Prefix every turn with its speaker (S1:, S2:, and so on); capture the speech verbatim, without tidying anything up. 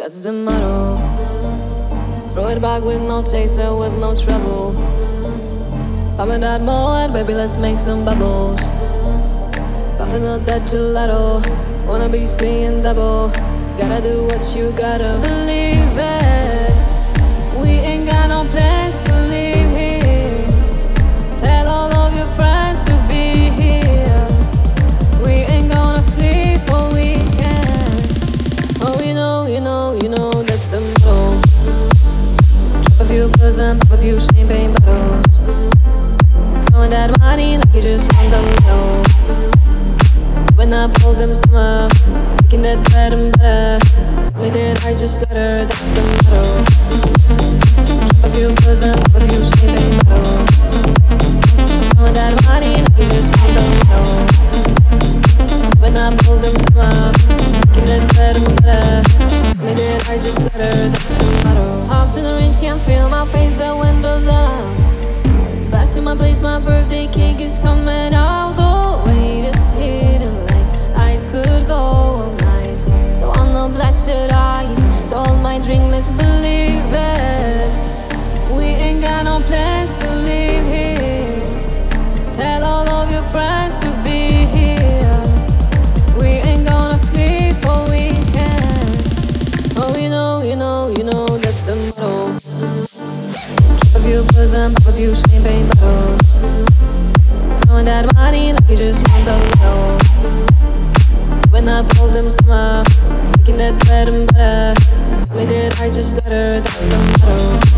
S1: That's the motto. Throw it back with no chaser, with no trouble. Popping that mode, baby, let's make some bubbles. Puffing out that gelato, wanna be seeing double. Gotta do what you gotta believe it. We ain't got no plans to leave here. Tell all of your friends to be here. We ain't gonna sleep all weekend. Oh, you know, you know, you know that's the motto. Drop a few pills and pop a few champagne bottles. Throwing that money like you just won the lotto. When I pulled them summer, making that bread and butter. Tell me that I just let her, that's the motto. Drop a few pills and pop a few champagne bottles. Throwing that money like you just won the lotto. When I pulled them summer, making that bread and butter. Tell me that I just let her, that's the motto. Hop to the range, can't feel my face, the windows up. Back to my place, my birthday cake is coming out. The wait is hidden like I could go all night. Don't want no blasted eyes, told my drink, let's believe it. We ain't got no plans to leave here. Tell all of your friends to be here. We ain't gonna sleep all weekend. Oh, you know, you know, you know that's the motto. Drop a few pills and pop a few champagne bottles. Throwing that money like you just won the lotto. When I pulled them summer, making that bread and butter. Tell me that I just let her, that's the motto.